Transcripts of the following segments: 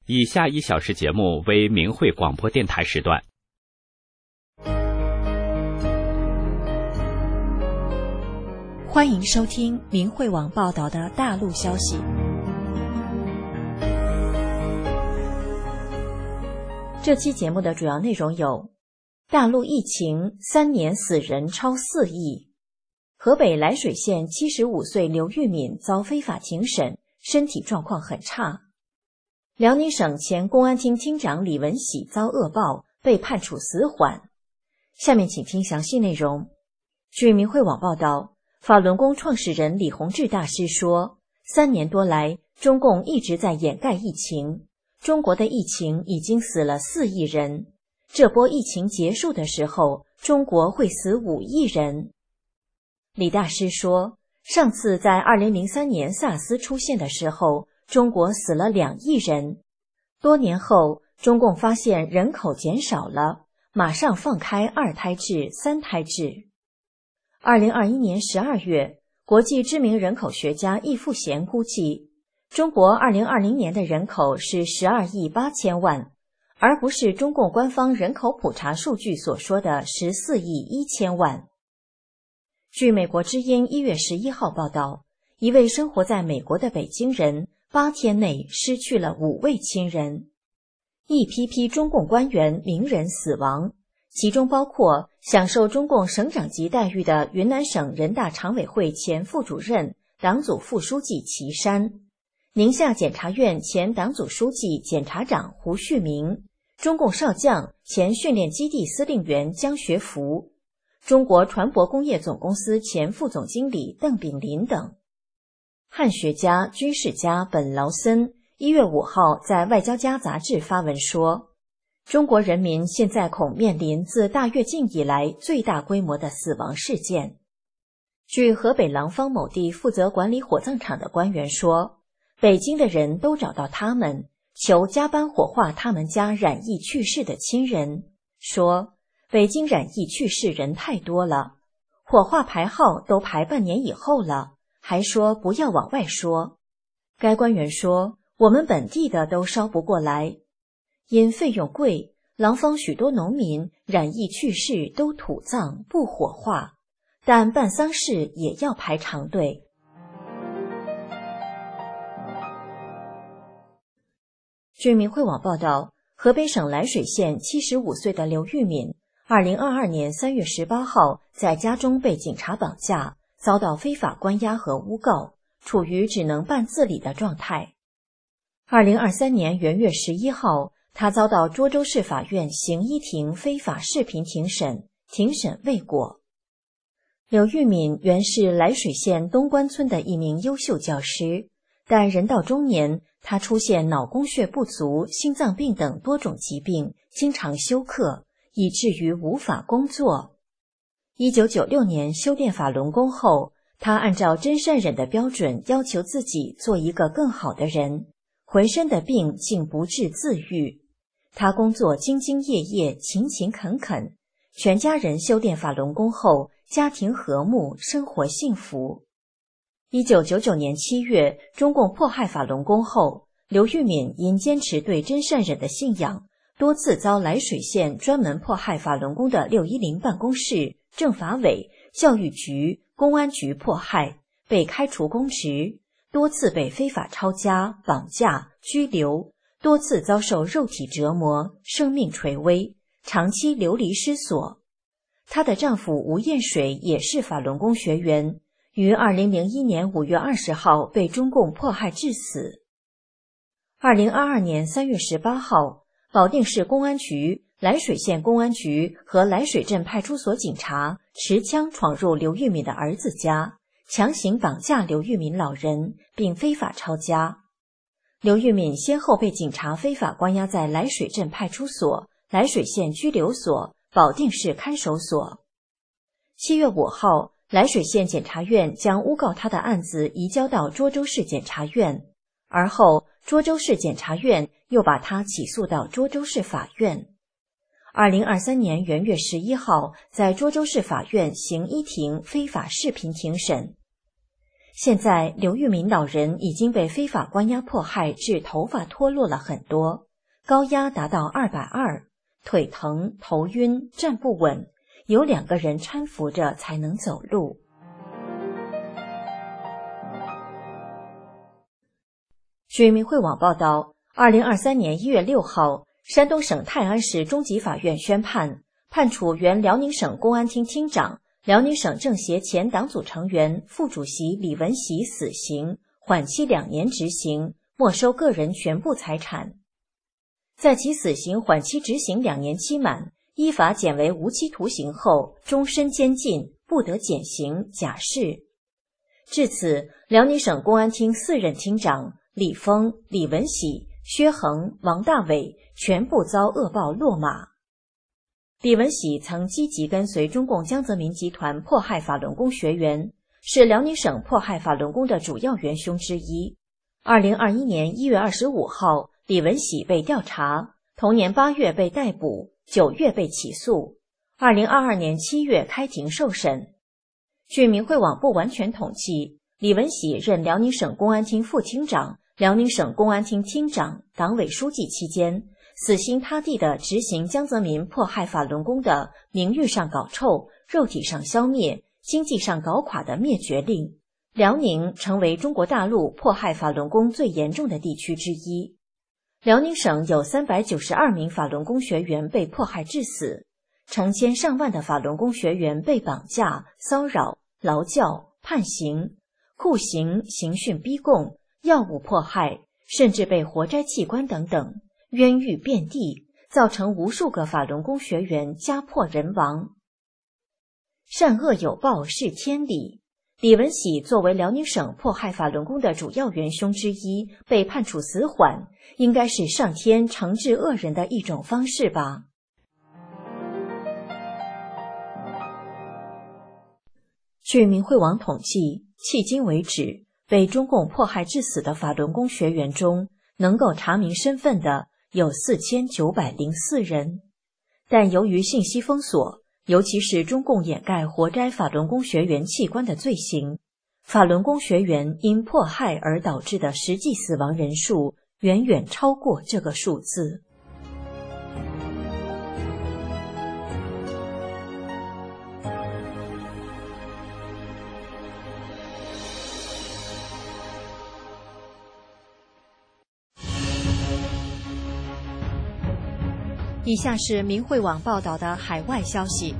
以下1小时节目为明慧广播电台时段。 欢迎收听明慧网报道的大陆消息。这期节目的主要内容有：大陆疫情3年死人超4亿；河北涞水县75岁刘玉敏遭非法庭审，身体状况很差；辽宁省前公安厅厅长李文喜遭恶报，被判处死缓。下面请听详细内容。据明慧网报道，法轮功创始人李洪志大师说，3年多来，中共一直在掩盖疫情，中国的疫情已经死了4亿人，这波疫情结束的时候，中国会死5亿人。李大师说，上次在2003年萨斯出现的时候，中国死了2亿人。多年后，中共发现人口减少了，马上放开2胎制、3胎制。2021年12月，国际知名人口学家易富贤估计，中国2020年的人口是12亿8千万，而不是中共官方人口普查数据所说的14亿1千万。据美国之音1月11号报道，一位生活在美国的北京人8天内失去了5位亲人。一批批中共官员名人死亡，其中包括享受中共省长级待遇的云南省人大常委会前副主任、党组副书记齐山，宁夏检察院前党组书记、检察长胡旭明，中共少将、前训练基地司令员江学福，中国船舶工业总公司前副总经理邓炳林等。汉学家、军事家本劳森1月5号在《外交家》杂志发文说，中国人民现在恐面临自大跃进以来最大规模的死亡事件。据河北廊坊某地负责管理火葬场的官员说，北京的人都找到他们，求加班火化他们家染疫去世的亲人，说北京染疫去世人太多了，火化排号都排半年以后了，还说不要往外说。该官员说，我们本地的都烧不过来，因费用贵，廊坊许多农民染疫去世都土葬不火化，但办丧事也要排长队。据明慧网报道，河北省涞水县75岁的刘玉敏2022年3月18号在家中被警察绑架，遭到非法关押和诬告，处于只能半自理的状态。2023年元月11号，他遭到涿州市法院刑一庭非法视频庭审，庭审未果。刘玉敏原是涞水县东关村的一名优秀教师，但人到中年，他出现脑供血不足、心脏病等多种疾病，经常休克，以至于无法工作。1996年修炼法轮功后，他按照真善忍的标准要求自己做一个更好的人，浑身的病竟不治自愈。他工作兢兢业业，勤勤恳恳，全家人修炼法轮功后，家庭和睦，生活幸福。1999年7月，中共迫害法轮功后，刘玉敏因坚持对真善忍的信仰，多次遭涞水县专门迫害法轮功的610办公室、政法委、教育局、公安局迫害，被开除公职，多次被非法抄家、绑架、拘留，多次遭受肉体折磨，生命垂危，长期流离失所。她的丈夫吴艳水也是法轮功学员，于2001年5月20号被中共迫害致死。2022年3月18号，保定市公安局、涞水县公安局和涞水镇派出所警察持枪闯入刘玉敏的儿子家，强行绑架刘玉敏老人，并非法抄家。刘玉敏先后被警察非法关押在涞水镇派出所、涞水县拘留所、保定市看守所。7月5号，涞水县检察院将诬告他的案子移交到涿州市检察院，而后涿州市检察院又把他起诉到涿州市法院。2023年元月11号，在涿州市法院刑一庭非法视频庭审。 现在刘玉民老人已经被非法关押迫害至头发脱落了很多，高压达到220，腿疼、头晕、站不稳，有2个人搀扶着才能走路。据明慧网报道，2023年1月6号，山东省泰安市中级法院宣判，判处原辽宁省公安厅厅长、辽宁省政协前党组成员、副主席李文喜死刑，缓期2年执行，没收个人全部财产。在其死刑缓期执行2年期满，依法减为无期徒刑后，终身监禁，不得减刑、假释。至此，辽宁省公安厅4任厅长李峰、李文喜、薛恒、王大伟全部遭恶报落马。李文喜曾积极跟随中共江泽民集团迫害法轮功学员，是辽宁省迫害法轮功的主要元凶之一。2021年1月25号，李文喜被调查，同年8月被逮捕，9月被起诉，2022年7月开庭受审。据明慧网不完全统计，李文喜任辽宁省公安厅副厅长、辽宁省公安厅厅长、党委书记期间，死心塌地地执行江泽民迫害法轮功的名誉上搞臭、肉体上消灭、经济上搞垮的灭绝令，辽宁成为中国大陆迫害法轮功最严重的地区之一。辽宁省有392名法轮功学员被迫害致死，成千上万的法轮功学员被绑架、骚扰、劳教、判刑、酷刑、刑讯逼供、药物迫害，甚至被活摘器官等等，冤狱遍地，造成无数个法轮功学员家破人亡。善恶有报是天理。李文喜作为辽宁省迫害法轮功的主要元凶之一，被判处死缓，应该是上天惩治恶人的一种方式吧。据明慧网统计，迄今为止，被中共迫害致死的法轮功学员中，能够查明身份的有4904人，但由于信息封锁，尤其是中共掩盖活摘法轮功学员器官的罪行，法轮功学员因迫害而导致的实际死亡人数远远超过这个数字。以下是明慧网报道的海外消息，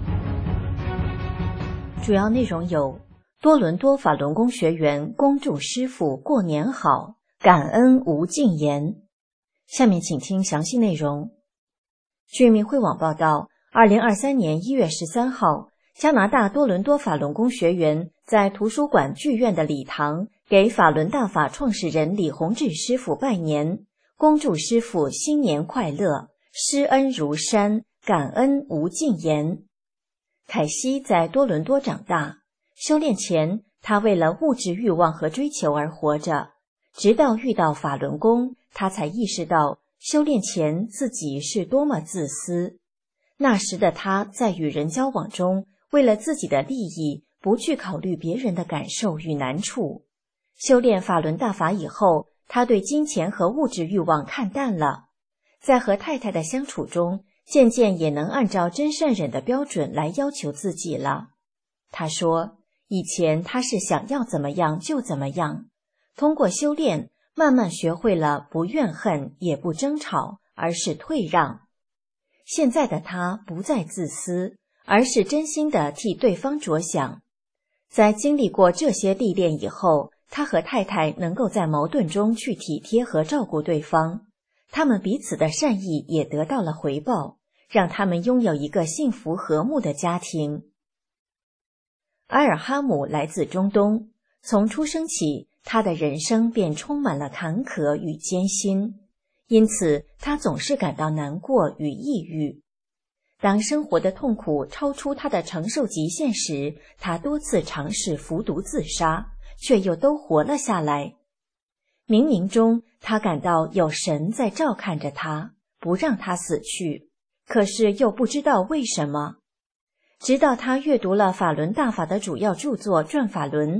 主要内容有：多伦多法轮功学员恭祝师父过年好，感恩无尽言。下面请听详细内容。据明慧网报道，2023年1月13号，加拿大多伦多法轮功学员在图书馆剧院的礼堂给法轮大法创始人李洪志师父拜年，恭祝师父新年快乐，施恩如山，感恩无尽言。凯西在多伦多长大，修炼前他为了物质欲望和追求而活着，直到遇到法轮功，他才意识到修炼前自己是多么自私。那时的他在与人交往中，为了自己的利益，不去考虑别人的感受与难处。修炼法轮大法以后，他对金钱和物质欲望看淡了，在和太太的相处中，渐渐也能按照真善忍的标准来要求自己了。他说，以前他是想要怎么样就怎么样，通过修炼，慢慢学会了不怨恨也不争吵，而是退让。现在的他不再自私，而是真心的替对方着想。在经历过这些历练以后，他和太太能够在矛盾中去体贴和照顾对方，他们彼此的善意也得到了回报，让他们拥有一个幸福和睦的家庭。埃尔哈姆来自中东，从出生起，他的人生便充满了坎坷与艰辛，因此他总是感到难过与抑郁。当生活的痛苦超出他的承受极限时，他多次尝试服毒自杀，却又都活了下来。冥冥中，他感到有神在照看着他，不让他死去，可是又不知道为什么。直到他阅读了法轮大法的主要著作《转法轮》，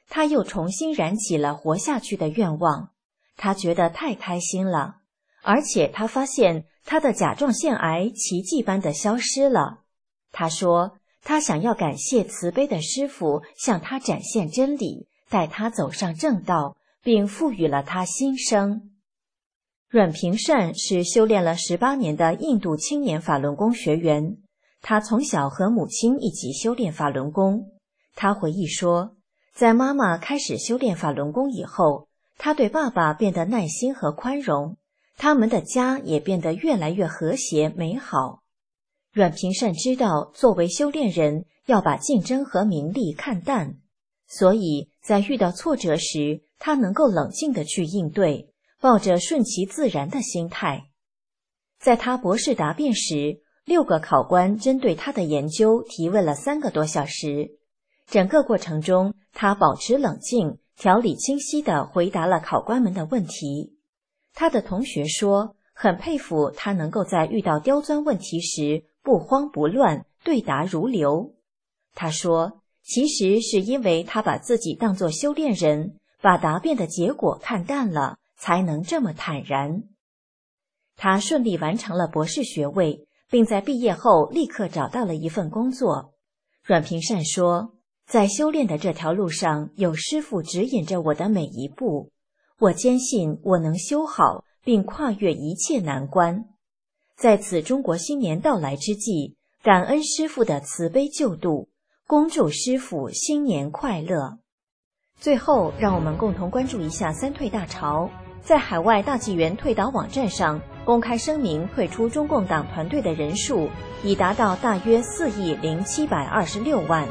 他又重新燃起了活下去的愿望。他觉得太开心了，而且他发现他的甲状腺癌奇迹般的消失了。他说，他想要感谢慈悲的师父向他展现真理，带他走上正道，并赋予了他新生。阮平善是修炼了18年的印度青年法轮功学员，他从小和母亲一起修炼法轮功。他回忆说，在妈妈开始修炼法轮功以后，他对爸爸变得耐心和宽容，他们的家也变得越来越和谐美好。阮平善知道，作为修炼人要把竞争和名利看淡，所以在遇到挫折时，他能够冷静地去应对，抱着顺其自然的心态。在他博士答辩时，6个考官针对他的研究提问了3个多小时。整个过程中，他保持冷静，条理清晰地回答了考官们的问题。他的同学说，很佩服他能够在遇到刁钻问题时不慌不乱，对答如流。他说，其实是因为他把自己当作修炼人，把答辩的结果看淡了，才能这么坦然。他顺利完成了博士学位，并在毕业后立刻找到了一份工作。阮平善说，在修炼的这条路上，有师父指引着我的每一步，我坚信我能修好，并跨越一切难关。在此中国新年到来之际，感恩师父的慈悲救度，恭祝师父新年快乐。最后，让我们共同关注一下三退大潮。在海外大纪元退党网站上公开声明退出中共党团队的人数已达到大约4亿0726万。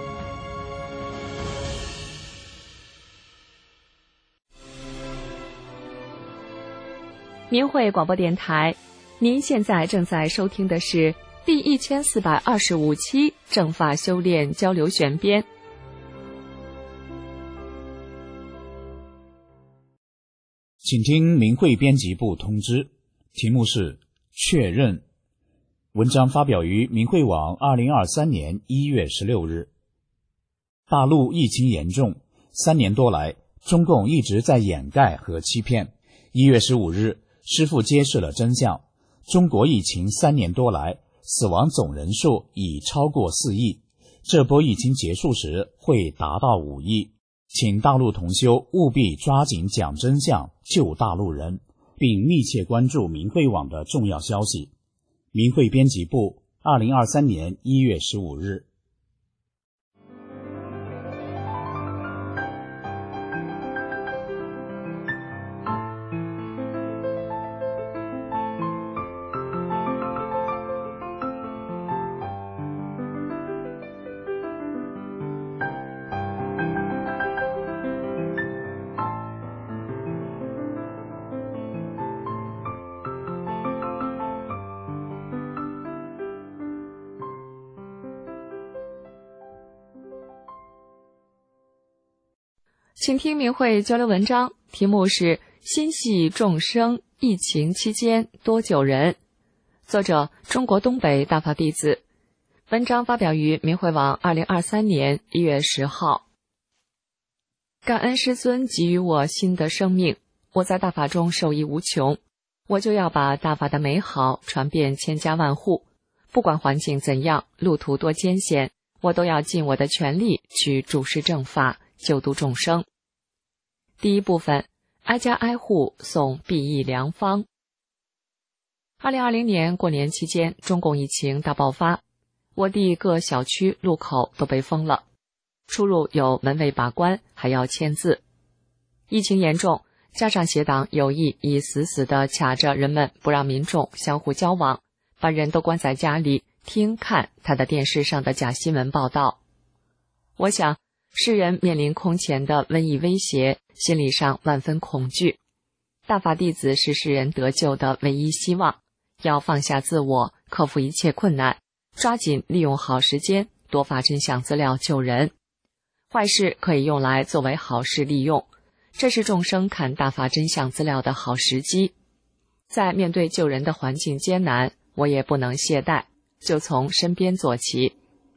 明慧广播电台，您现在正在收听的是第1425期正法修炼交流选编。 请听明慧编辑部通知，题目是确认。文章发表于明慧网2023年1月16日。大陆疫情严重，3年多来，中共一直在掩盖和欺骗。1月15日，师父揭示了真相，中国疫情3年多来，死亡总人数已超过4亿，这波疫情结束时会达到5亿。请大陆同修务必抓紧讲真相，救大陆人，并密切关注明慧网的重要消息。明慧编辑部2023年1月15日。 请听明慧交流文章，题目是心系众生，疫情期间多救人。作者中国东北大法弟子。文章发表于明慧网2023年1月10号。感恩师尊给予我新的生命，我在大法中受益无穷，我就要把大法的美好传遍千家万户，不管环境怎样，路途多艰险，我都要尽我的全力去主持正法，救度众生。第一部分，挨家挨户送裨益良方。2020年过年期间，中共疫情大爆发，我地各小区路口都被封了，出入有门卫把关，还要签字。疫情严重，加上邪党有意以死死地卡着人们，不让民众相互交往，把人都关在家里听看他的电视上的假新闻报道。我想世人面临空前的瘟疫威胁，心理上万分恐惧。大法弟子是世人得救的唯一希望，要放下自我，克服一切困难，抓紧利用好时间，多发真相资料救人。坏事可以用来作为好事利用，这是众生看大法真相资料的好时机。在面对救人的环境艰难，我也不能懈怠，就从身边做起。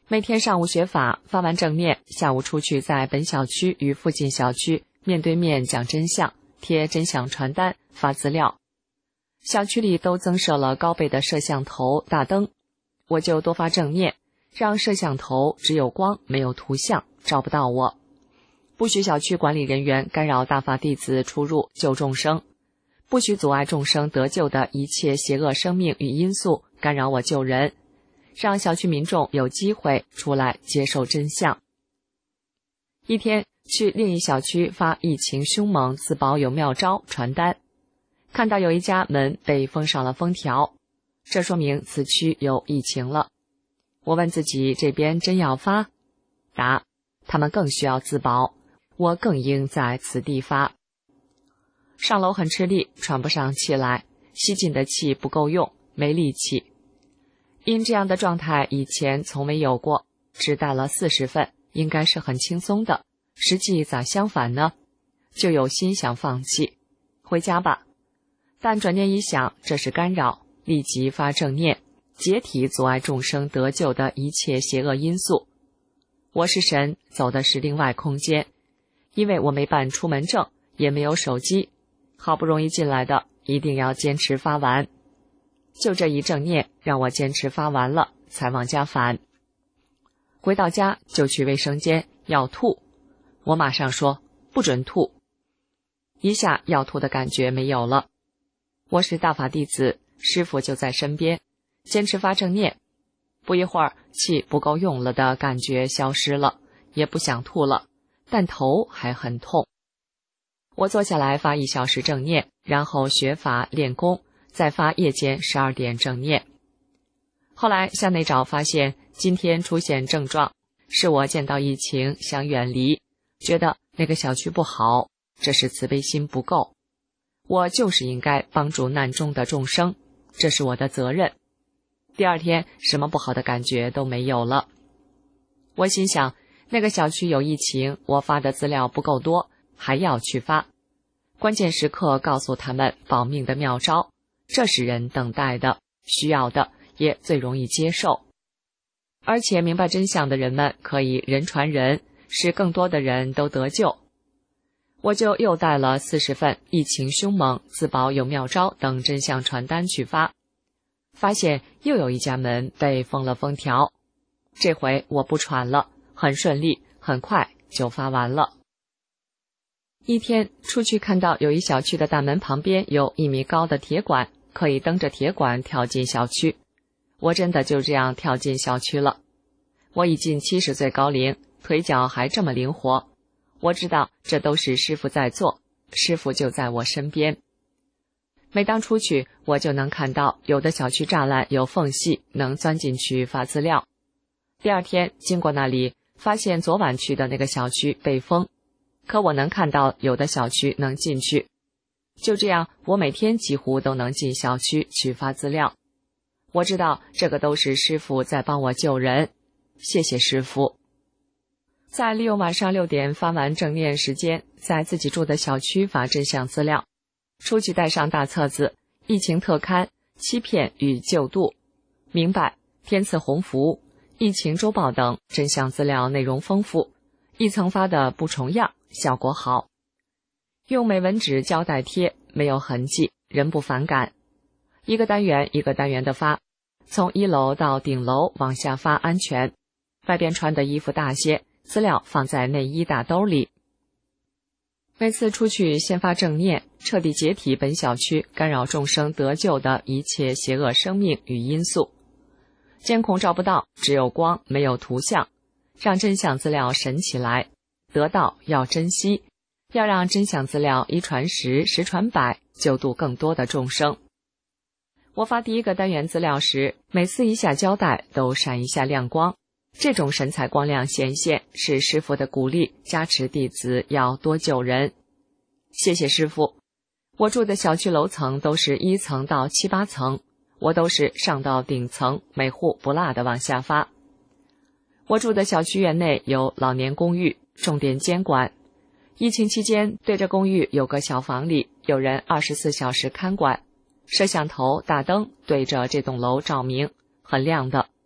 每天上午学法，发完正念，下午出去在本小区与附近小区面对面讲真相，贴真相传单，发资料。小区里都增设了高倍的摄像头、大灯，我就多发正念，让摄像头只有光没有图像，照不到我。不许小区管理人员干扰大法弟子出入救众生，不许阻碍众生得救的一切邪恶生命与因素干扰我救人，让小区民众有机会出来接受真相。一天去另一小区发疫情凶猛自保有妙招传单，看到有一家门被封上了封条，这说明此区有疫情了。我问自己，这边真要发？答：他们更需要自保，我更应在此地发。上楼很吃力，喘不上气来，吸进的气不够用，没力气。因这样的状态以前从没有过，只带了40份，应该是很轻松的，实际咋相反呢？就有心想放弃，回家吧。但转念一想，这是干扰，立即发正念，解体阻碍众生得救的一切邪恶因素。我是神，走的是另外空间，因为我没办出门证，也没有手机，好不容易进来的，一定要坚持发完。就这一正念让我坚持发完了，才往家返。回到家就去卫生间要吐，我马上说不准吐，一下要吐的感觉没有了。我是大法弟子，师父就在身边，坚持发正念。不一会儿，气不够用了的感觉消失了，也不想吐了，但头还很痛。我坐下来发1小时正念，然后学法练功，再发夜间12点正念。后来向内找发现，今天出现症状，是我见到疫情想远离，觉得那个小区不好，这是慈悲心不够。我就是应该帮助难中的众生，这是我的责任。第二天什么不好的感觉都没有了。我心想，那个小区有疫情，我发的资料不够多，还要去发。关键时刻告诉他们保命的妙招，这是人等待的，需要的，也最容易接受。而且明白真相的人们可以人传人，使更多的人都得救。我就又带了40份疫情凶猛、自保有妙招等真相传单去发，发现又有一家门被封了封条。这回我不喘了，很顺利，很快就发完了。一天出去看到有一小区的大门旁边有1米高的铁管，可以蹬着铁管跳进小区。我真的就这样跳进小区了。我已近70岁高龄，腿脚还这么灵活。我知道这都是师父在做，师父就在我身边。每当出去，我就能看到有的小区栅栏有缝隙，能钻进去发资料。第二天经过那里，发现昨晚去的那个小区被封，可我能看到有的小区能进去。就这样，我每天几乎都能进小区去发资料。我知道这个都是师父在帮我救人，谢谢师父。在利用晚上6点发完正念时间，在自己住的小区发真相资料。出去带上大册子，疫情特刊、欺骗与救度、明白、天赐鸿福、疫情周报等真相资料内容丰富，一层发的不重样，效果好。用美纹纸胶带贴，没有痕迹，人不反感。一个单元一个单元的发，从1楼到顶楼往下发安全。外边穿的衣服大些，资料放在内衣大兜里。每次出去先发正念，彻底解体本小区干扰众生得救的一切邪恶生命与因素。监控照不到，只有光没有图像，让真相资料神起来。得到要珍惜，要让真相资料1传10，10传100，救度更多的众生。我发第1个单元资料时，每次一下胶带都闪一下亮光，这种神采光亮显现是师父的鼓励，加持弟子要多救人。谢谢师父。我住的小区楼层都是1层到7、8层，我都是上到顶层，每户不落的往下发。我住的小区院内有老年公寓，重点监管。疫情期间，对着公寓有个小房里，有人24小时看管，摄像头、大灯对着这栋楼照明，很亮的。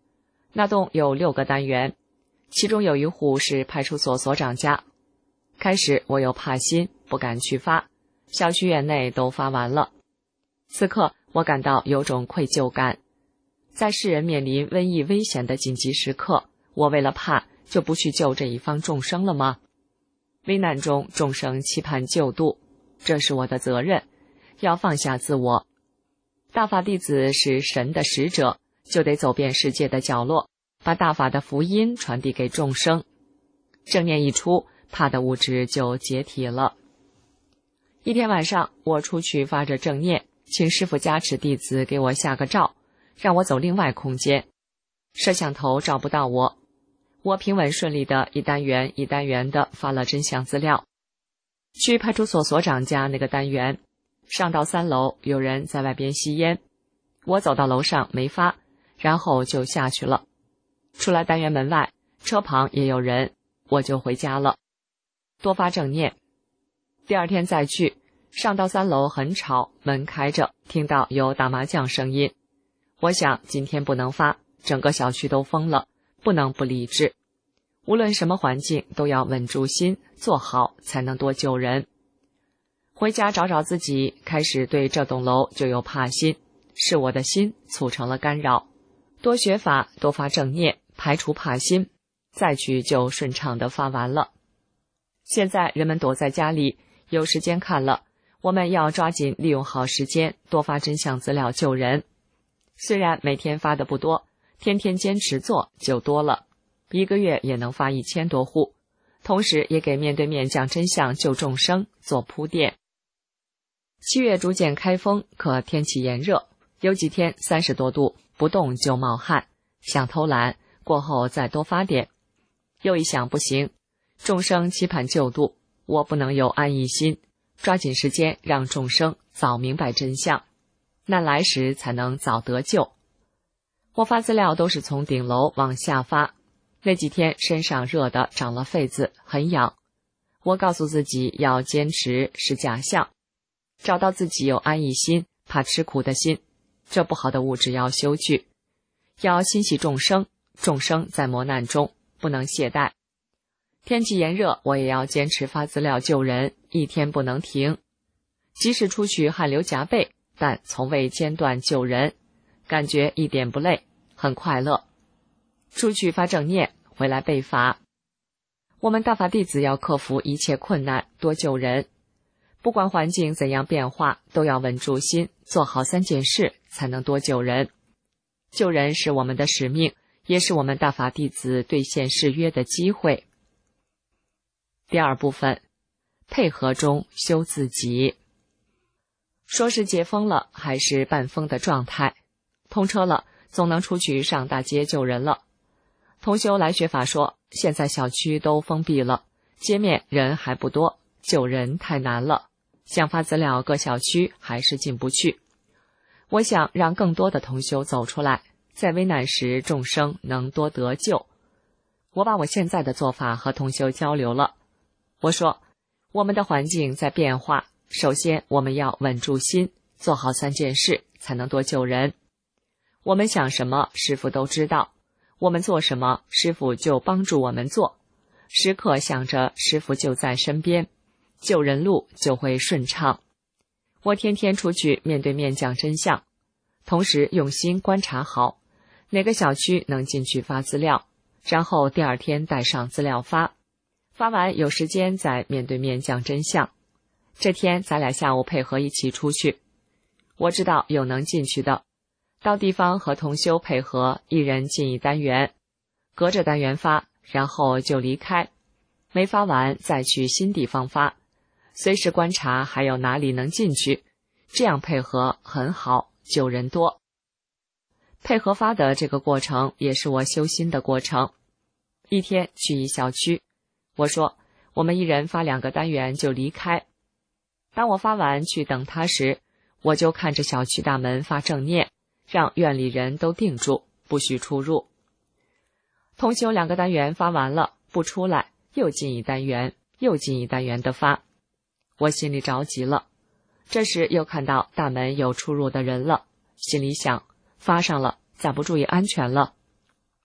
那栋有6个单元，其中有一户是派出所所长家。开始我又怕心，不敢去发，小区院内都发完了。此刻我感到有种愧疚感，在世人面临瘟疫危险的紧急时刻，我为了怕就不去救这一方众生了吗？危难中众生期盼救度，这是我的责任，要放下自我。大法弟子是神的使者，就得走遍世界的角落，把大法的福音传递给众生。正念一出，怕的物质就解体了。一天晚上，我出去发着正念，请师父加持弟子给我下个照，让我走另外空间。摄像头照不到我，我平稳顺利的一单元一单元的发了真相资料。去派出所所长家那个单元，上到3楼，有人在外边吸烟，我走到楼上没发，然后就下去了。出来单元门外，车旁也有人，我就回家了。多发正念。第二天再去，上到3楼很吵，门开着，听到有打麻将声音。我想今天不能发，整个小区都疯了，不能不理智。无论什么环境都要稳住心，做好才能多救人。回家找找自己，开始对这栋楼就有怕心，是我的心促成了干扰。多学法，多发正念，排除怕心，再去就顺畅地发完了。现在人们躲在家里，有时间看了，我们要抓紧利用好时间，多发真相资料救人。虽然每天发的不多，天天坚持做就多了，1个月也能发1000多户，同时也给面对面讲真相救众生做铺垫。7月逐渐开风，可天气炎热，有几天30多度，不动就冒汗，想偷懒，过后再多发点。又一想不行，众生期盼救度，我不能有安逸心，抓紧时间让众生早明白真相，难来时才能早得救。我发资料都是从顶楼往下发，那几天身上热的长了痱子，很痒。我告诉自己要坚持是假象，找到自己有安逸心，怕吃苦的心，这不好的物质要修去，要心系众生，众生在磨难中不能懈怠。天气炎热，我也要坚持发资料救人，一天不能停。即使出去汗流浃背，但从未间断救人，感觉一点不累，很快乐。出去发正念，回来背法。我们大法弟子要克服一切困难，多救人。不管环境怎样变化，都要稳住心，做好3件事，才能多救人。救人是我们的使命，也是我们大法弟子兑现誓约的机会。第2部分，配合中修自己。说是解封了，还是半封的状态。通车了，总能出去上大街救人了。同修来学法说，现在小区都封闭了，街面人还不多，救人太难了，想发资料各小区还是进不去。我想让更多的同修走出来，在危难时众生能多得救。我把我现在的做法和同修交流了。我说，我们的环境在变化，首先我们要稳住心，做好3件事，才能多救人。我们想什么，师父都知道，我们做什么，师父就帮助我们做，时刻想着师父就在身边，救人路就会顺畅。我天天出去面对面讲真相，同时用心观察好哪个小区能进去发资料，然后第2天带上资料发完有时间再面对面讲真相。这天咱俩下午配合一起出去，我知道有能进去的，到地方和同修配合，一人进一单元，隔着单元发，然后就离开，没发完再去新地方发，随时观察还有哪里能进去，这样配合很好，救人多。配合发的这个过程也是我修心的过程。一天去一小区，我说我们一人发2个单元就离开。当我发完去等他时，我就看着小区大门发正念，让院里人都定住，不许出入。同修2个单元发完了，不出来，又进一单元，又进一单元的发。我心里着急了，这时又看到大门有出入的人了，心里想，发上了，咋不注意安全了？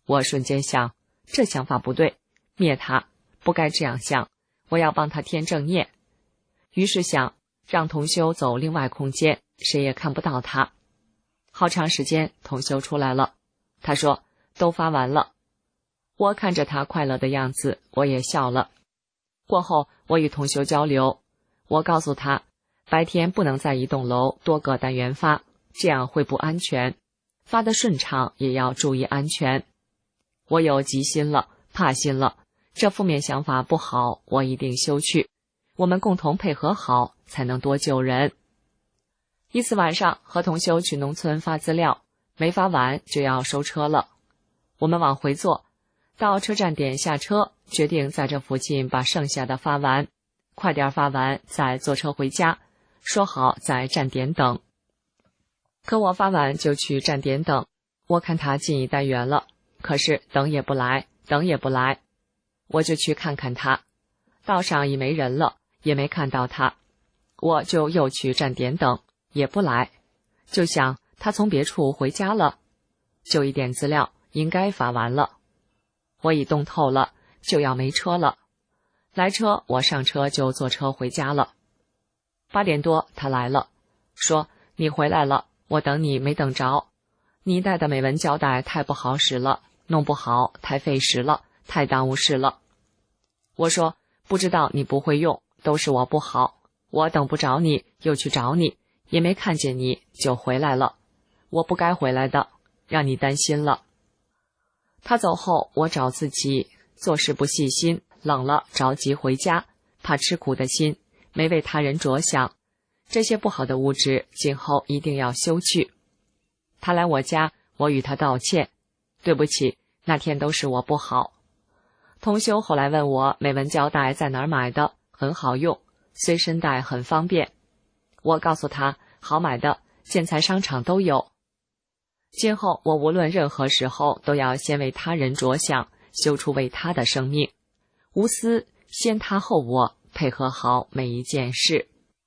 我瞬间想，这想法不对，灭他，不该这样想，我要帮他添正念。于是想让同修走另外空间，谁也看不到他。好长时间，同修出来了，他说都发完了。我看着他快乐的样子，我也笑了。过后我与同修交流，我告诉他白天不能在一栋楼多个单元发，这样会不安全，发得顺畅也要注意安全。我有急心了，怕心了，这负面想法不好，我一定修去，我们共同配合好，才能多救人。一次晚上和同修去农村发资料，没发完就要收车了，我们往回坐，到车站点下车，决定在这附近把剩下的发完，快点发完再坐车回家，说好在站点等。可我发完就去站点等，我看他进一单元了，可是等也不来，等也不来，我就去看看他，道上已没人了，也没看到他，我就又去站点等，也不来，就想他从别处回家了，就一点资料应该发完了。我已冻透了，就要没车了，来车我上车就坐车回家了。8点多他来了，说你回来了，我等你没等着，你带的美文胶带太不好使了，弄不好太费时了，太耽误事了。我说不知道你不会用，都是我不好，我等不着你又去找你，也没看见你就回来了，我不该回来的，让你担心了。他走后我找自己，做事不细心，冷了着急回家，怕吃苦的心，没为他人着想，这些不好的物质今后一定要修去。他来我家，我与他道歉，对不起，那天都是我不好。同修后来问我美文胶带在哪儿买的，很好用，随身带很方便。我告诉他好买的，建材商场都有。今后我无论任何时候都要先为他人着想，修出为他的生命，无私，先他后我，配合好每一件事。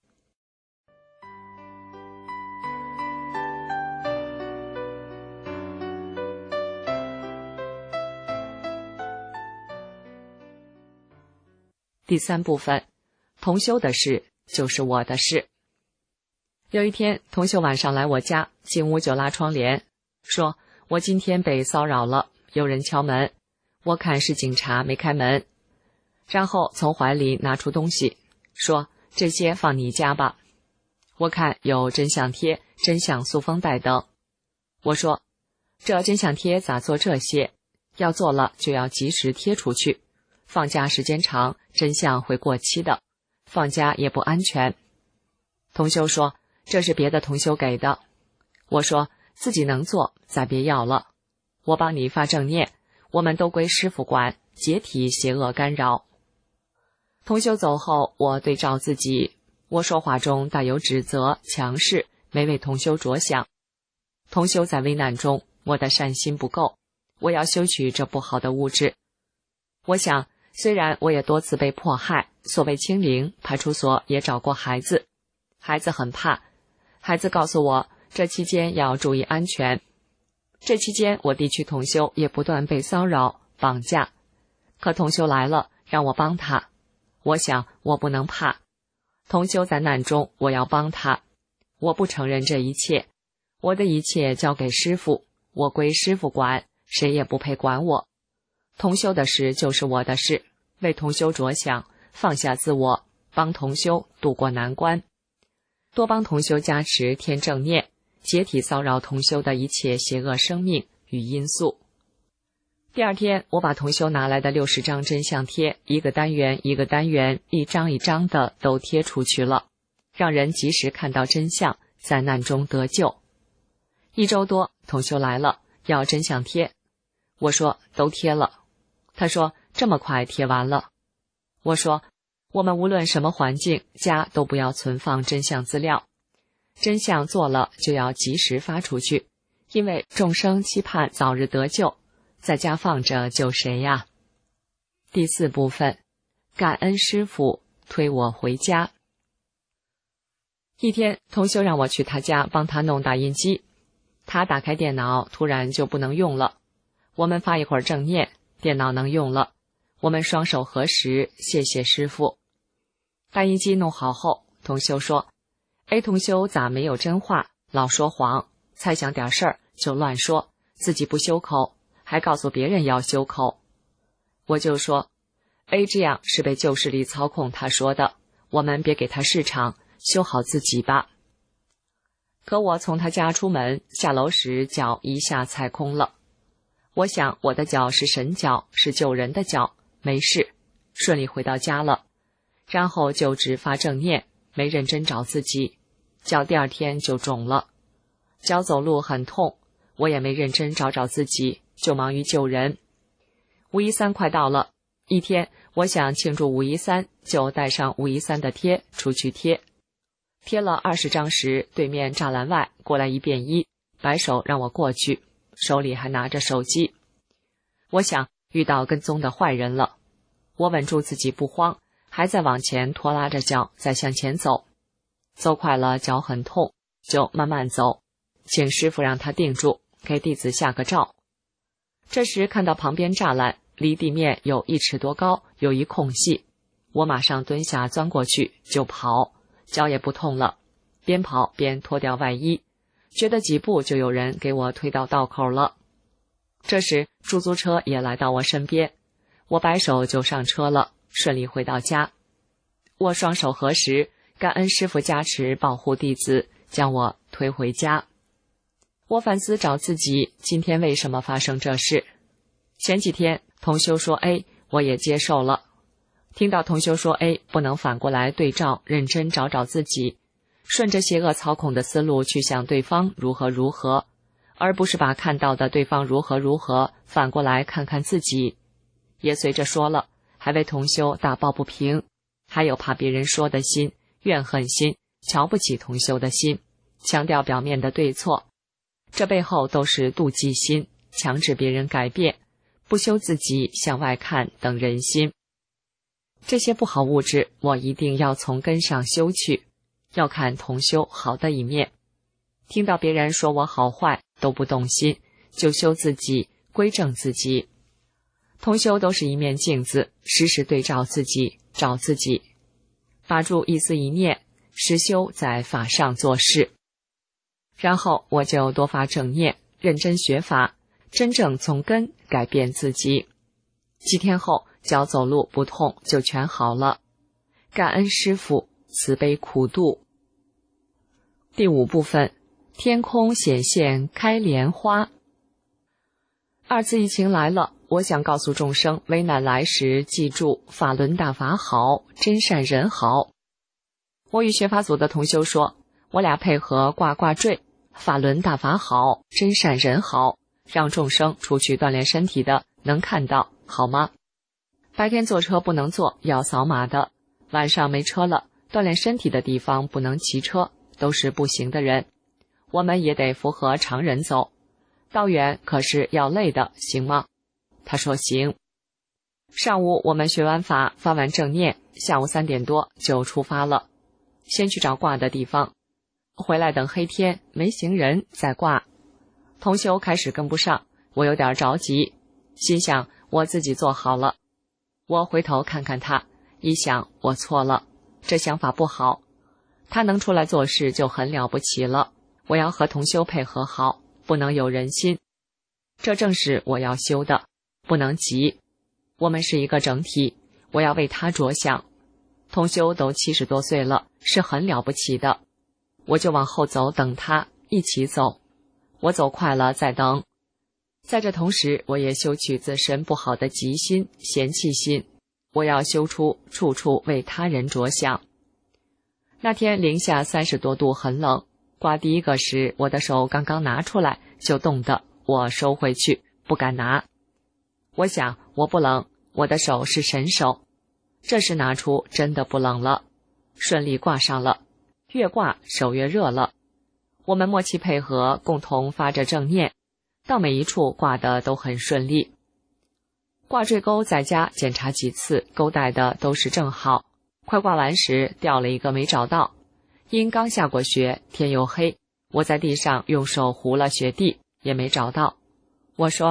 第3部分，同修的事就是我的事。有一天，同修晚上来我家，进屋就拉窗帘，说我今天被骚扰了，有人敲门，我看是警察没开门，然后从怀里拿出东西，说这些放你家吧。我看有真相贴、真相塑封袋等。我说这真相贴咋做这些？要做了就要及时贴出去，放假时间长，真相会过期的，放假也不安全。同修说这是别的同修给的。我说自己能做，再别要了，我帮你发正念，我们都归师父管，解体邪恶干扰。同修走后，我对照自己，我说话中带有指责、强势，没为同修着想。同修在危难中，我的善心不够，我要修取这不好的物质。我想虽然我也多次被迫害，所谓清零，派出所也找过孩子，孩子很怕，孩子告诉我这期间要注意安全。这期间我地区同修也不断被骚扰、绑架，可同修来了，让我帮他。我想我不能怕，同修在难中，我要帮他。我不承认这一切，我的一切交给师父，我归师父管，谁也不配管我。同修的事就是我的事，为同修着想，放下自我，帮同修渡过难关，多帮同修加持添正念，解体骚扰同修的一切邪恶生命与因素。第二天，我把同修拿来的60张真相贴，一个单元一个单元，一张一张的都贴出去了，让人及时看到真相，在难中得救。1周多，同修来了，要真相贴。我说都贴了。他说这么快贴完了。我说我们无论什么环境，家都不要存放真相资料，真相做了就要及时发出去，因为众生期盼早日得救，在家放着救谁呀？第4部分，感恩师父推我回家。一天，同修让我去他家帮他弄打印机，他打开电脑，突然就不能用了。 我们发一会儿正念，电脑能用了，我们双手合十，谢谢师父。打印机弄好后，同修说 A 同修咋没有真话，老说谎，猜想点事儿就乱说，自己不修口，还告诉别人要修口。我就说 A 这样是被旧势力操控他说的，我们别给他市场，修好自己吧。可我从他家出门，下楼时脚一下踩空了。我想我的脚是神脚，是救人的脚，没事，顺利回到家了。然后就只发正念，没认真找自己，脚第二天就肿了。脚走路很痛，我也没认真找自己，就忙于救人。513快到了，一天我想庆祝513，就带上513的贴出去贴。贴了20张时，对面栅栏外过来一便衣，摆手让我过去，手里还拿着手机。我想遇到跟踪的坏人了，我稳住自己不慌，还在往前拖拉着脚再向前走。走快了脚很痛，就慢慢走，请师父让他定住，给弟子下个照。这时看到旁边栅栏离地面有1尺多高，有一空隙，我马上蹲下钻过去就跑，脚也不痛了，边跑边脱掉外衣，觉得几步就有人给我推到道口了。这时出租车也来到我身边，我摆手就上车了，顺利回到家。我双手合十，感恩师父加持保护弟子，将我推回家。我反思找自己，今天为什么发生这事。前几天同修说 A， 我也接受了。听到同修说 A， 不能反过来对照认真找自己，顺着邪恶操控的思路去想对方如何，而不是把看到的对方如何反过来看看自己。也随着说了，还为同修打抱不平，还有怕别人说的心、怨恨心、瞧不起同修的心，强调表面的对错，这背后都是妒忌心，强制别人改变，不修自己向外看等人心。这些不好物质我一定要从根上修去，要看同修好的一面。听到别人说我好坏都不动心，就修自己，归正自己。同修都是一面镜子，时时对照自己，找自己。把住一思一念，实修在法上做事。然后我就多发正念，认真学法，真正从根改变自己。几天后脚走路不痛就全好了，感恩师父慈悲苦度。第5部分，天空显现开莲花。2次疫情来了，我想告诉众生，危难来时记住法轮大法好，真善人好。我与学法组的同修说，我俩配合挂坠，法轮大法好，真善人好，让众生出去锻炼身体的能看到，好吗？白天坐车不能坐，要扫码的，晚上没车了，锻炼身体的地方不能骑车，都是步行的人，我们也得符合常人走，道远可是要累的，行吗？他说行。上午我们学完法，发完正念，下午3点多就出发了，先去找挂的地方，回来等黑天没行人再挂。同修开始跟不上，我有点着急，心想我自己做好了。我回头看看他，一想我错了，这想法不好。他能出来做事就很了不起了，我要和同修配合好，不能有人心。这正是我要修的，不能急。我们是一个整体，我要为他着想。同修都70多岁了，是很了不起的，我就往后走等他，一起走。我走快了再等。在这同时，我也修去自身不好的急心、嫌弃心，我要修出处处为他人着想。那天零下30多度，很冷，挂第一个时，我的手刚刚拿出来就冻得我收回去，不敢拿。我想我不冷，我的手是神手。这时拿出真的不冷了，顺利挂上了，越挂手越热了。我们默契配合，共同发着正念，到每一处挂的都很顺利。挂坠钩在家检查几次，钩带的都是正好。快挂完时掉了一个没找到，因刚下过雪，天又黑，我在地上用手糊了雪地，也没找到。我说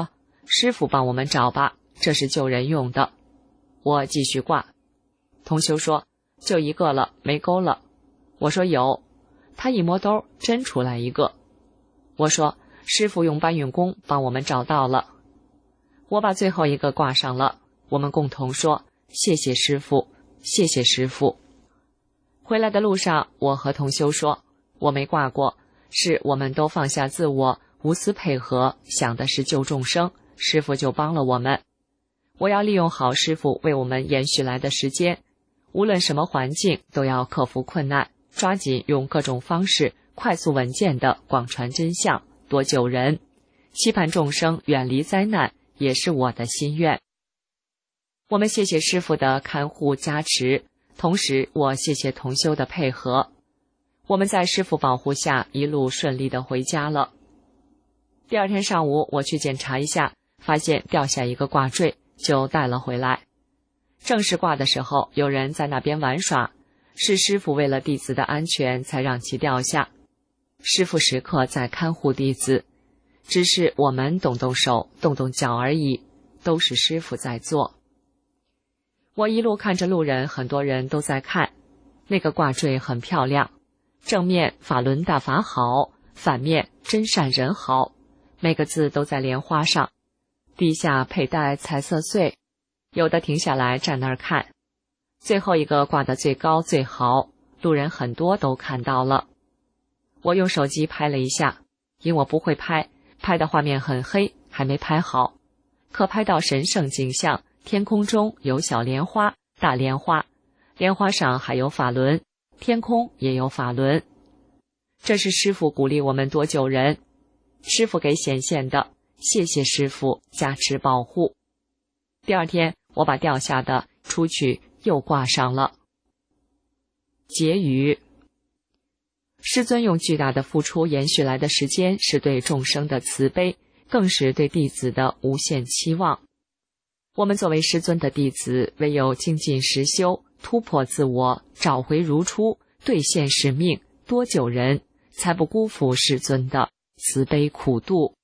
师傅帮我们找吧，这是救人用的。我继续挂。同修说，就一个了，没钩了。我说有。他一摸兜，真出来一个。我说，师傅用搬运工帮我们找到了。我把最后一个挂上了，我们共同说，谢谢师傅，谢谢师傅。回来的路上，我和同修说，我没挂过，是我们都放下自我，无私配合，想的是救众生，师傅就帮了我们。我要利用好师傅为我们延续来的时间，无论什么环境都要克服困难，抓紧用各种方式快速稳健地广传真相，多救人，期盼众生远离灾难，也是我的心愿。我们谢谢师父的看护加持，同时我谢谢同修的配合。我们在师父保护下一路顺利地回家了。第二天上午我去检查一下，发现掉下一个挂坠，就带了回来。正式挂的时候，有人在那边玩耍，是师父为了弟子的安全才让其掉下。师父时刻在看护弟子，只是我们动动手动动脚而已，都是师父在做。我一路看着路人，很多人都在看。那个挂坠很漂亮，正面法轮大法好，反面真善人好，每个字都在莲花上，底下佩戴彩色穗，有的停下来站那儿看。最后一个挂得最高最好，路人很多都看到了。我用手机拍了一下，因我不会拍，拍的画面很黑，还没拍好。可拍到神圣景象，天空中有小莲花、大莲花，莲花上还有法轮，天空也有法轮。这是师父鼓励我们多救人，师父给显现的，谢谢师父加持保护。第二天我把掉下的出去又挂上了。结语：师尊用巨大的付出延续来的时间，是对众生的慈悲，更是对弟子的无限期望。我们作为师尊的弟子，唯有精进实修，突破自我，找回如初，兑现使命，多救人，才不辜负师尊的慈悲苦度。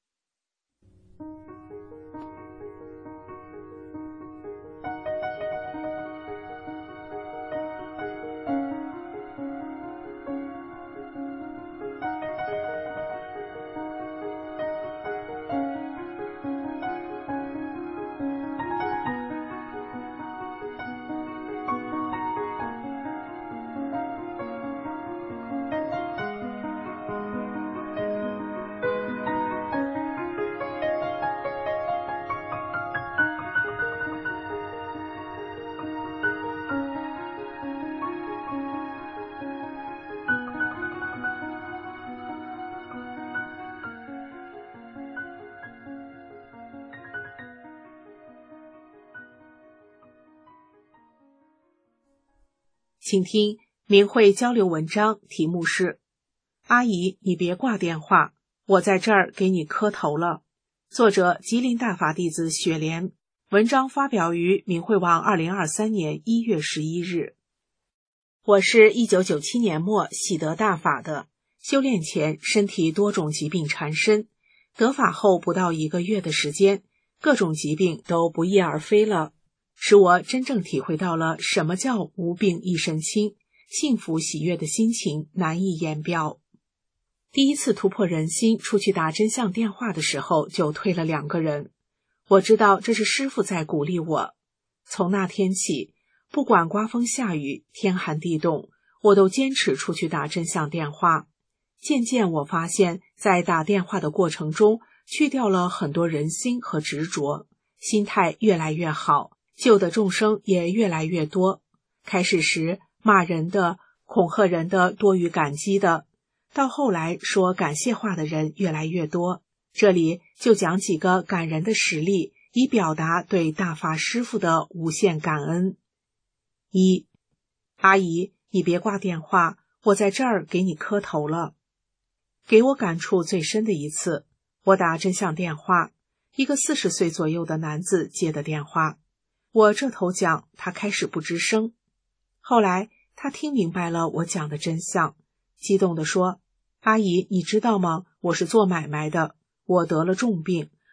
请听明慧交流文章，题目是阿姨你别挂电话，我在这儿给你磕头了。作者吉林大法弟子雪莲，文章发表于明慧网2023年1月11日。我是1997年末喜得大法的，修炼前身体多种疾病缠身，得法后不到1个月的时间，各种疾病都不翼而飞了，使我真正体会到了什么叫无病一身轻，幸福喜悦的心情难以言表。第一次突破人心出去打真相电话的时候，就退了2个人。我知道这是师父在鼓励我。从那天起，不管刮风下雨，天寒地冻，我都坚持出去打真相电话。渐渐我发现，在打电话的过程中，去掉了很多人心和执着，心态越来越好，救的众生也越来越多。开始时骂人的、恐吓人的多于感激的，到后来说感谢话的人越来越多。这里就讲几个感人的实例，以表达对大法师父的无限感恩。1. 阿姨，你别挂电话，我在这儿给你磕头了。给我感触最深的一次，我打真相电话，一个40岁左右的男子接的电话。我这头讲，他开始不吱声。后来他听明白了我讲的真相，激动地说，阿姨，你知道吗？我是做买卖的，我得了重病，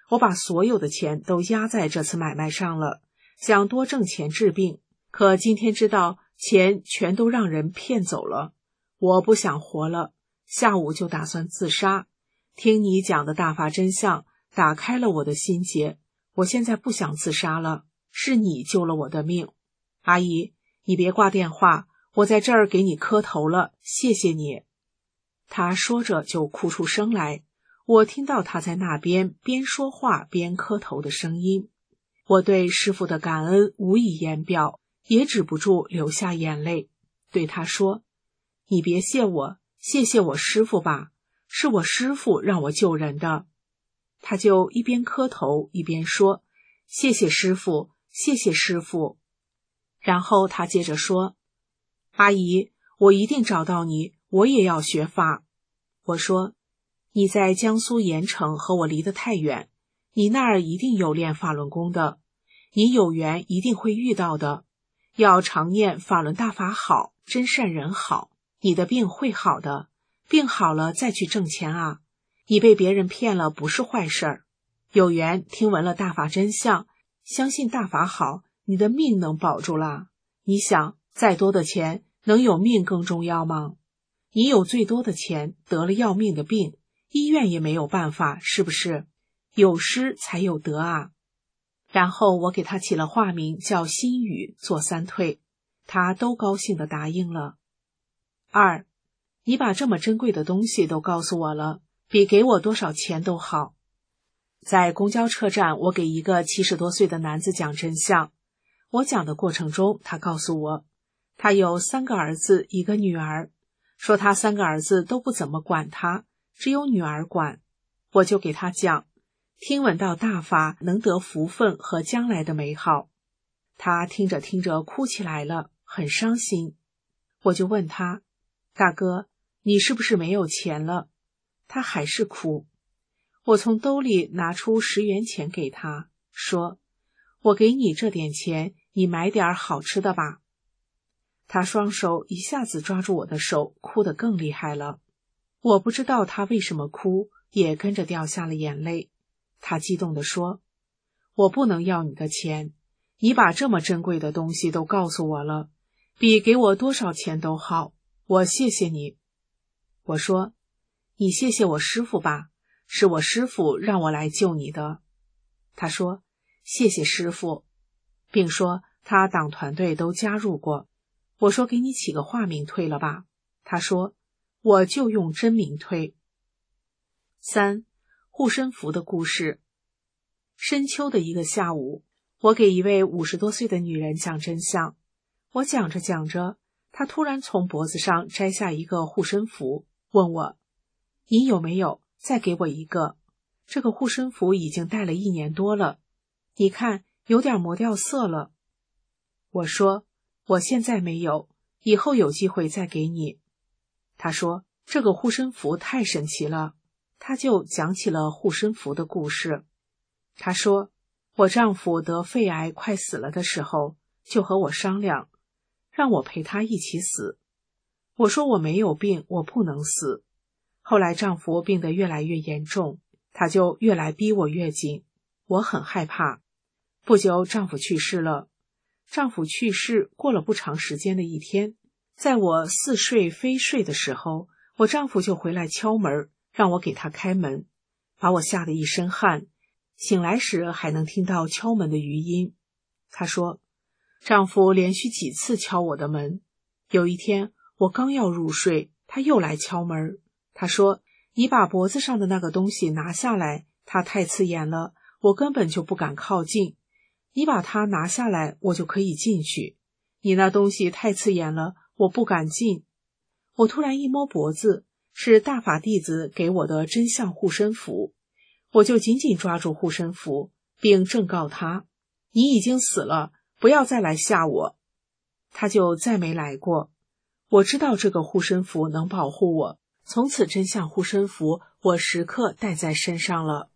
我把所有的钱都压在这次买卖上了，想多挣钱治病，可今天知道钱全都让人骗走了，我不想活了，下午就打算自杀。听你讲的大法真相，打开了我的心结，我现在不想自杀了，是你救了我的命。阿姨，你别挂电话，我在这儿给你磕头了，谢谢你。他说着就哭出声来，我听到他在那边边说话边磕头的声音。我对师父的感恩无以言表，也止不住流下眼泪，对他说，你别谢我，谢谢我师父吧，是我师父让我救人的。他就一边磕头一边说，谢谢师父，谢谢师父。然后他接着说，阿姨，我一定找到你，我也要学法。我说，你在江苏盐城和我离得太远，你那儿一定有练法轮功的，你有缘一定会遇到的，要常念法轮大法好，真善人好，你的病会好的，病好了再去挣钱啊，你被别人骗了不是坏事儿，有缘听闻了大法真相，相信大法好，你的命能保住啦。你想，再多的钱能有命更重要吗？你有最多的钱，得了要命的病，医院也没有办法，是不是？有失才有得啊。然后我给他起了化名叫心雨，做3退，他都高兴地答应了。2，你把这么珍贵的东西都告诉我了，比给我多少钱都好。在公交车站，我给一个70多岁的男子讲真相。我讲的过程中，他告诉我，他有3个儿子1个女儿，说他3个儿子都不怎么管他，只有女儿管。我就给他讲，听闻到大法能得福分和将来的美好。他听着听着哭起来了，很伤心。我就问他，大哥，你是不是没有钱了？他还是哭。我从兜里拿出10元钱给他，说，我给你这点钱，你买点好吃的吧。他双手一下子抓住我的手，哭得更厉害了。我不知道他为什么哭，也跟着掉下了眼泪。他激动地说，我不能要你的钱，你把这么珍贵的东西都告诉我了，比给我多少钱都好，我谢谢你。我说，你谢谢我师父吧，是我师父让我来救你的。他说，谢谢师父，并说他党团队都加入过。我说，给你起个化名退了吧。他说，我就用真名退。3，护身符的故事。深秋的一个下午，我给一位50多岁的女人讲真相。我讲着讲着，她突然从脖子上摘下一个护身符，问我，你有没有？再给我一个。这个护身符已经戴了1年多了，你看有点磨掉色了。我说，我现在没有，以后有机会再给你。他说，这个护身符太神奇了。他就讲起了护身符的故事。他说，我丈夫得肺癌快死了的时候，就和我商量，让我陪他一起死。我说我没有病，我不能死。后来丈夫病得越来越严重，他就越来逼我越紧，我很害怕。不久丈夫去世了。丈夫去世过了不长时间的一天，在我似睡非睡的时候，我丈夫就回来敲门，让我给他开门，把我吓得一身汗，醒来时还能听到敲门的余音。他说，丈夫连续几次敲我的门，有一天我刚要入睡，他又来敲门。他说，你把脖子上的那个东西拿下来，它太刺眼了，我根本就不敢靠近，你把它拿下来，我就可以进去，你那东西太刺眼了，我不敢进。我突然一摸脖子，是大法弟子给我的真相护身符，我就紧紧抓住护身符，并正告他，你已经死了，不要再来吓我。他就再没来过。我知道这个护身符能保护我，从此真相护身符我时刻带在身上了。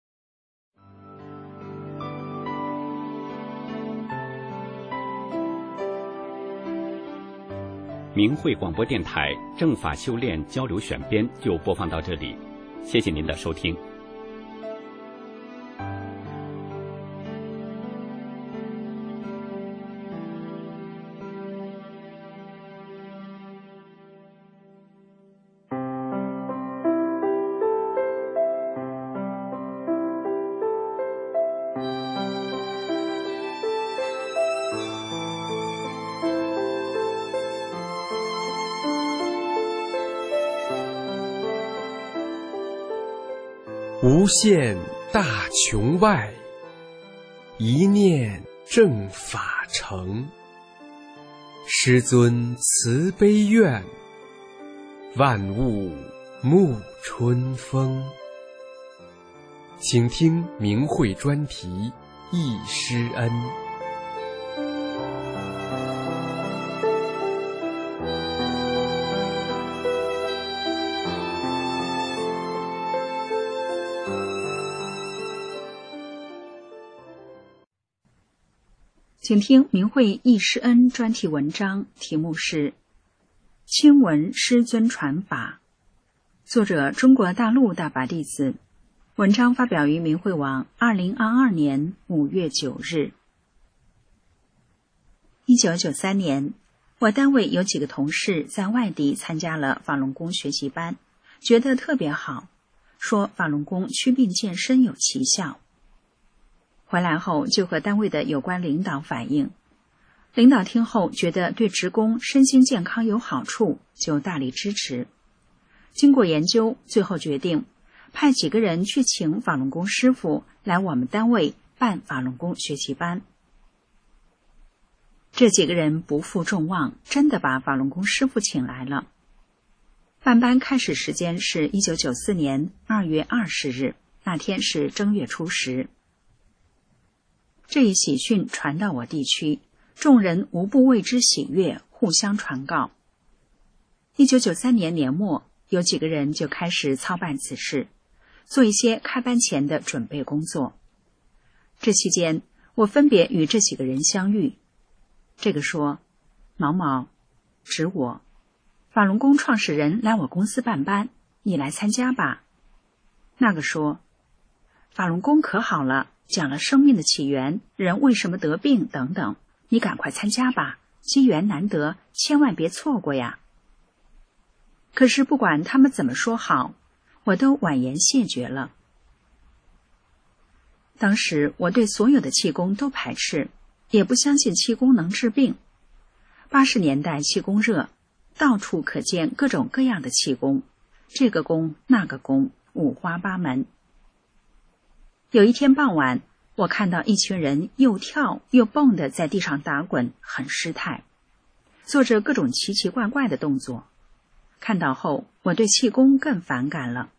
明慧广播电台正法修炼交流选编就播放到这里，谢谢您的收听。 无限大穹外，一念正法成。师尊慈悲愿，万物沐春风。请听明慧专题忆师恩。 请听明慧忆师恩专题文章，题目是《亲闻师尊传法》，作者中国大陆大法弟子。文章发表于明慧网2022年5月9日。1993年，我单位有几个同事在外地参加了法轮功学习班，觉得特别好，说法轮功祛病健身有奇效。回来后就和单位的有关领导反映，领导听后觉得对职工身心健康有好处，就大力支持。经过研究，最后决定派几个人去请法轮功师傅来我们单位办法轮功学习班。这几个人不负众望，真的把法轮功师傅请来了。办班开始时间是1994年2月20日，那天是正月初10。这一喜讯传到我地区，众人无不为之喜悦，互相传告。1993年年末，有几个人就开始操办此事，做一些开班前的准备工作。这期间，我分别与这几个人相遇。这个说：“毛毛，指我，法轮功创始人来我公司办班，你来参加吧。”那个说：“法轮功可好了，讲了生命的起源，人为什么得病等等，你赶快参加吧，机缘难得，千万别错过呀。”可是不管他们怎么说好，我都婉言谢绝了。当时我对所有的气功都排斥，也不相信气功能治病。80年代气功热，到处可见各种各样的气功，这个功那个功，五花八门。有一天傍晚，我看到一群人又跳又蹦的在地上打滚，很失态，做着各种奇奇怪怪的动作。看到后，我对气功更反感了。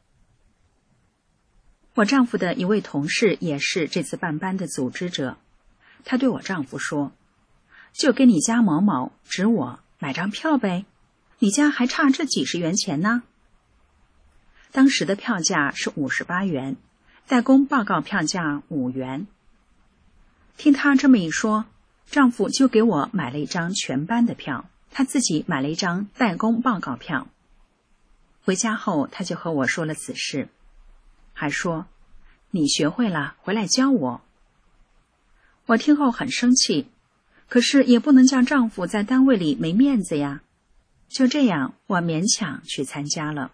我丈夫的一位同事也是这次办班的组织者，他对我丈夫说：“就给你家某某指我买张票呗，你家还差这几十元钱呢。”当时的票价是58元，代工报告票价5元。听他这么一说，丈夫就给我买了一张全班的票，他自己买了一张代工报告票。回家后，他就和我说了此事，还说：“你学会了，回来教我。”我听后很生气，可是也不能叫丈夫在单位里没面子呀。就这样，我勉强去参加了。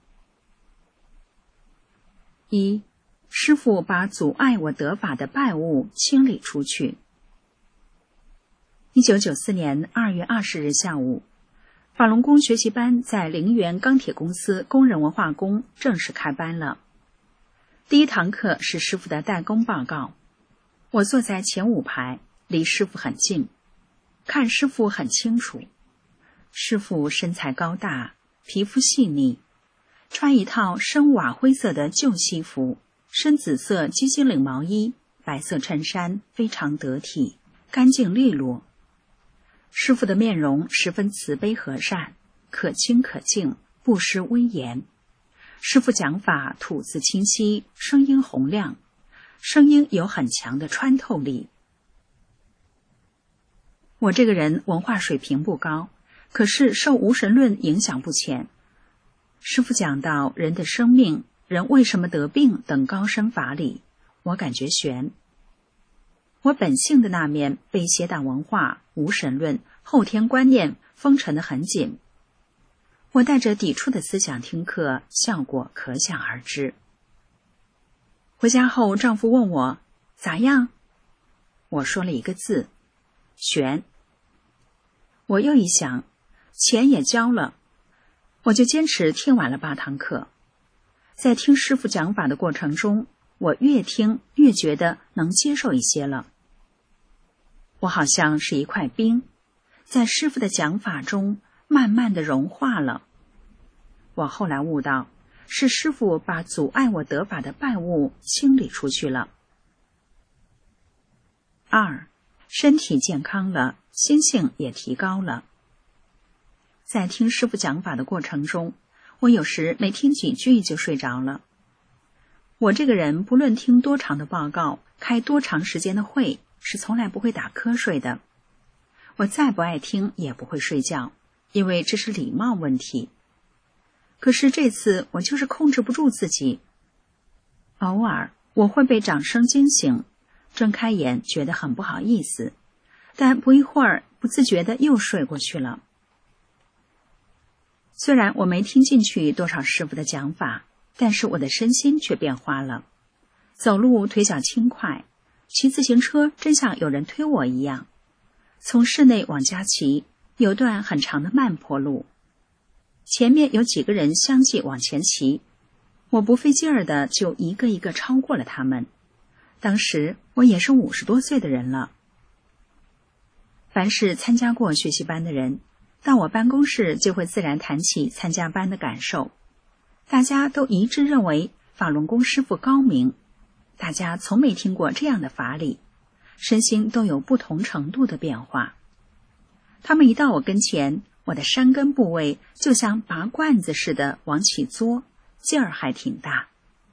师父把阻碍我得法的败物清理出去。1994年2月20日下午，法轮功学习班在陵园钢铁公司工人文化宫正式开班了。第一堂课是师父的代工报告，我坐在前5排，离师父很近，看师父很清楚。师父身材高大，皮肤细腻，穿一套深瓦灰色的旧西服，深紫色鸡心领毛衣，白色衬衫，非常得体，干净利落。师父的面容十分慈悲和善，可亲可敬，不失威严。师父讲法吐字清晰，声音洪亮，声音有很强的穿透力。我这个人文化水平不高，可是受无神论影响不浅。师父讲到人的生命，人为什么得病等高深法理，我感觉悬。我本性的那面被邪党文化、无神论、后天观念封尘得很紧。我带着抵触的思想听课，效果可想而知。回家后，丈夫问我咋样，我说了一个字：悬。我又一想，钱也交了，我就坚持听完了8堂课。 在听师父讲法的过程中，我越听越觉得能接受一些了。我好像是一块冰，在师父的讲法中慢慢的融化了。我后来悟到，是师父把阻碍我得法的败物清理出去了。2. 身体健康了，心性也提高了。在听师父讲法的过程中，我有时没听几句就睡着了。我这个人不论听多长的报告，开多长时间的会，是从来不会打瞌睡的。我再不爱听也不会睡觉，因为这是礼貌问题。可是这次我就是控制不住自己。偶尔我会被掌声惊醒，睁开眼觉得很不好意思，但不一会儿不自觉地又睡过去了。虽然我没听进去多少师父的讲法，但是我的身心却变化了。走路腿脚轻快，骑自行车真像有人推我一样。从室内往家骑，有段很长的慢坡路，前面有几个人相继往前骑，我不费劲儿的就一个一个超过了他们。当时我也是50多岁的人了。凡是参加过学习班的人，到我办公室就会自然谈起参加班的感受。大家都一致认为法轮功师父高明，大家从没听过这样的法理，身心都有不同程度的变化。他们一到我跟前，我的山根部位就像拔罐子似的往起嘬，劲儿还挺大。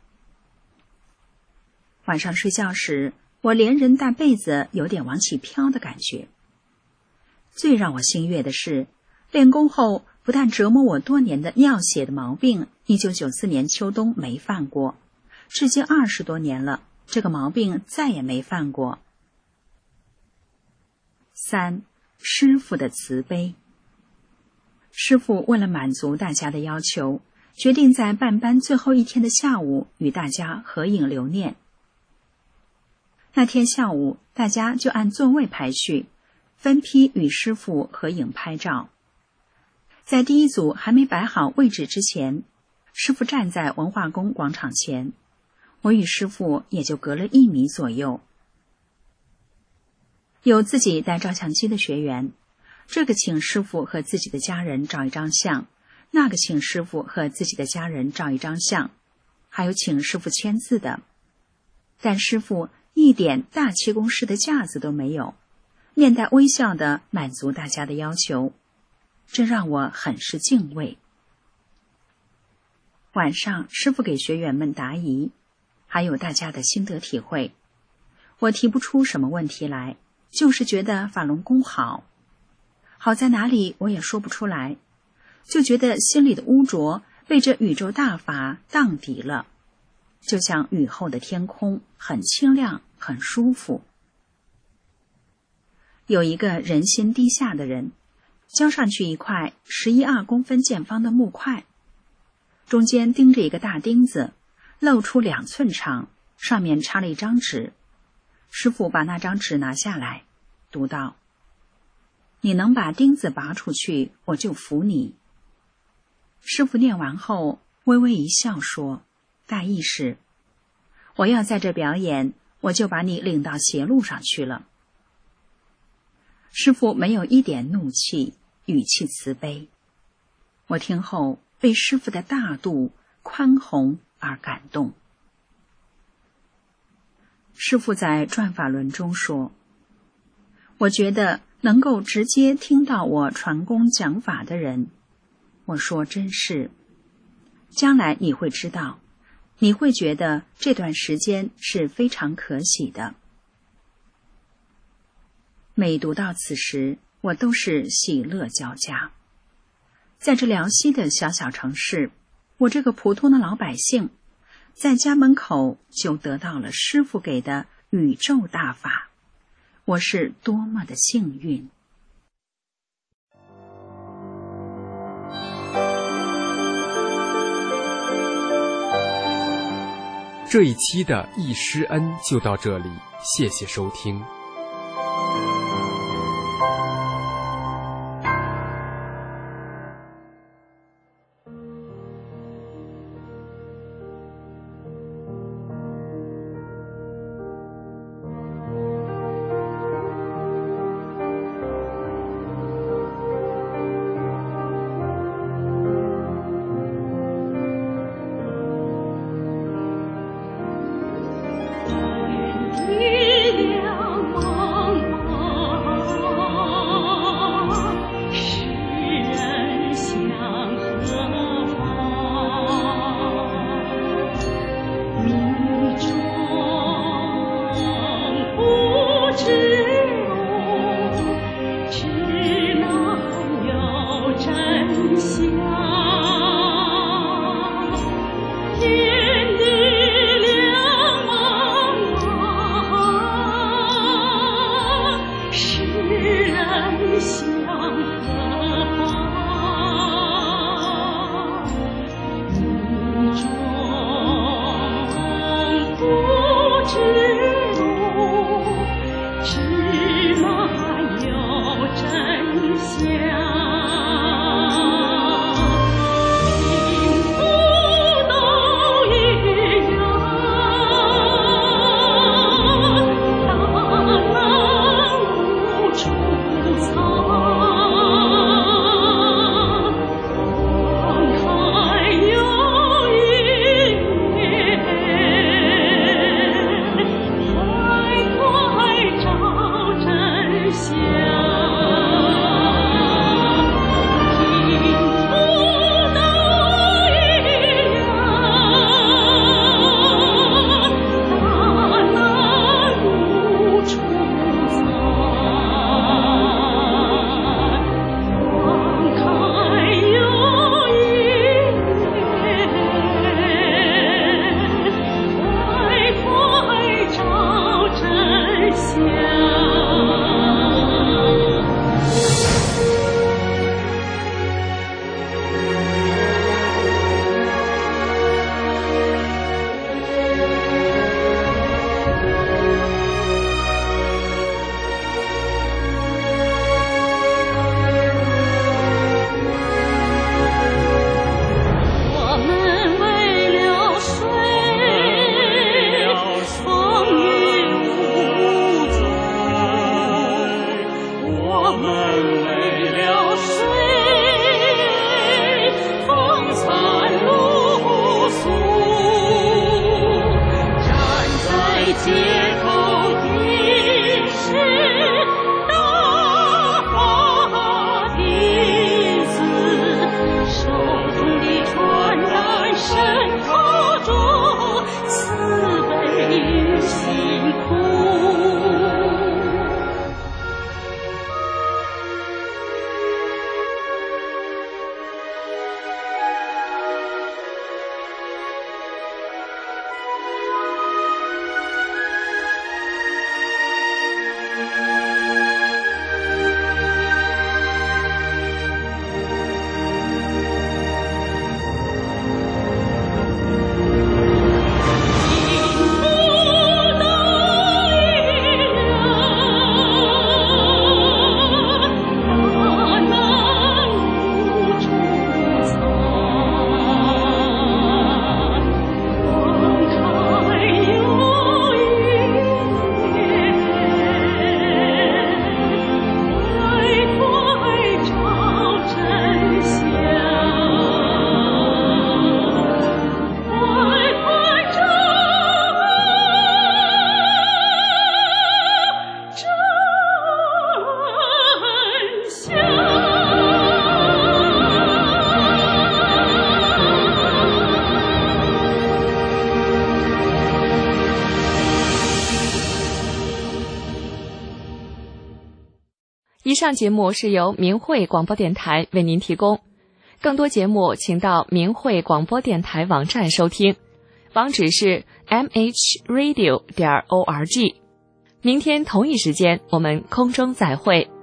晚上睡觉时，我连人带被子有点往起飘的感觉。最让我心悦的是，练功后不但折磨我多年的尿血的毛病，1994年秋冬没犯过，至今20多年了，这个毛病再也没犯过。3. 师父的慈悲。师父为了满足大家的要求，决定在办班最后一天的下午与大家合影留念。那天下午，大家就按座位排序，分批与师父合影拍照。在第一组还没摆好位置之前，师父站在文化宫广场前，我与师父也就隔了1米左右。有自己带照相机的学员，这个请师父和自己的家人照一张相，那个请师父和自己的家人照一张相，还有请师父签字的。但师父一点大气功师的架子都没有，面带微笑地满足大家的要求，这让我很是敬畏。晚上师父给学员们答疑，还有大家的心得体会。我提不出什么问题来，就是觉得法轮功好在哪里我也说不出来，就觉得心里的污浊被这宇宙大法荡涤了，就像雨后的天空，很清亮，很舒服。有一个人心低下的人，交上去一块11.2公分见方的木块，中间钉着一个大钉子，露出2寸长，上面插了一张纸。师父把那张纸拿下来，读道：你能把钉子拔出去，我就服你。师父念完后微微一笑说，大意是，我要在这表演，我就把你领到邪路上去了。师父没有一点怒气，语气慈悲。我听后被师父的大度宽宏而感动。师父在转法轮中说，我觉得能够直接听到我传功讲法的人，我说真是，将来你会知道，你会觉得这段时间是非常可喜的。每读到此时，我都是喜乐交加。在这辽西的小小城市，我这个普通的老百姓，在家门口就得到了师父给的宇宙大法，我是多么的幸运。 这一期的易师恩就到这里，谢谢收听。 以上节目是由明慧广播电台为您提供，更多节目请到明慧广播电台网站收听，网址是 mhradio.org。明天同一时间我们空中再会。